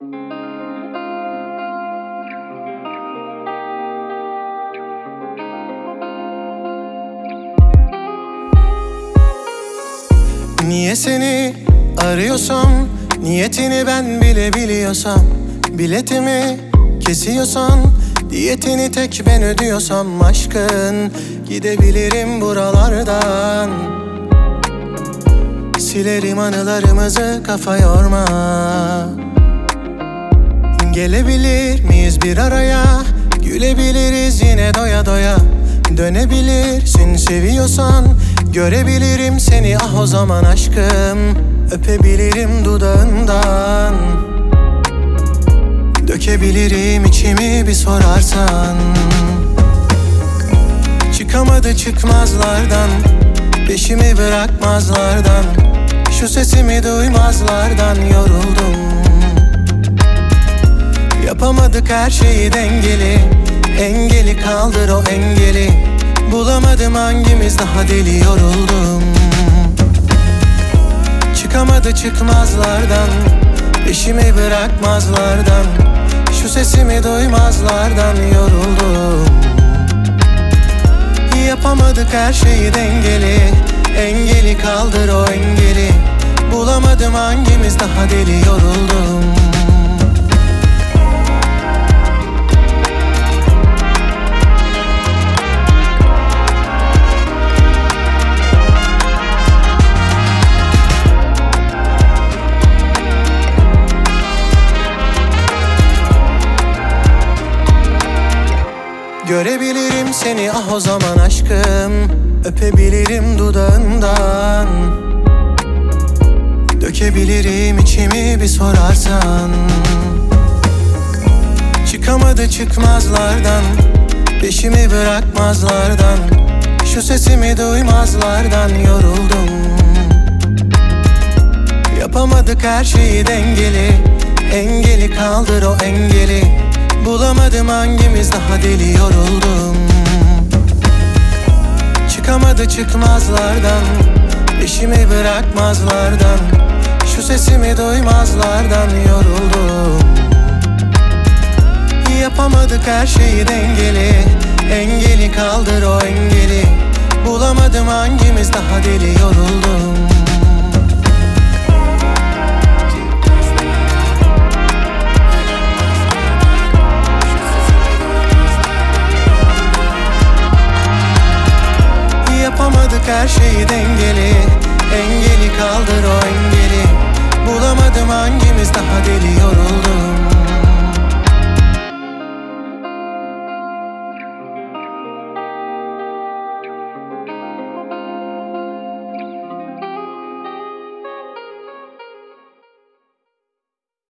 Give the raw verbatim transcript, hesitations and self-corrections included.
Niye seni arıyorsam, niyetini ben bile biliyorsam, biletimi kesiyorsan, diyetini tek ben ödüyorsam, aşkın gidebilirim buralardan. Silerim anılarımızı, kafa yorma. Gelebilir miyiz bir araya, gülebiliriz yine doya doya. Dönebilirsin seviyorsan, görebilirim seni ah o zaman aşkım. Öpebilirim dudağından, dökebilirim içimi bir sorarsan. Çıkamadı çıkmazlardan, peşimi bırakmazlardan, şu sesimi duymazlardan yoruldum. Yapamadık her şeyi dengeli, engeli kaldır o engeli. Bulamadım hangimiz daha deli, yoruldum. Çıkamadı çıkmazlardan, peşimi bırakmazlardan, şu sesimi duymazlardan yoruldum. Yapamadık her şeyi dengeli, engeli kaldır o engeli. Bulamadım hangimiz daha deli, yoruldum. Görebilirim seni ah o zaman aşkım. Öpebilirim dudağından, dökebilirim içimi bir sorarsan. Çıkamadı çıkmazlardan, peşimi bırakmazlardan, şu sesimi duymazlardan yoruldum. Yapamadık her şeyi dengeli, engeli kaldır o engeli. Bulamadım hangimiz daha deli, yoruldum. Çıkamadı çıkmazlardan, peşimi bırakmazlardan, şu sesimi duymazlardan yoruldum. Yapamadık her şeyi dengeli, engeli kaldır o engeli. Bulamadım hangimiz daha deli, yoruldum. Yapamadık her şeyi dengeli,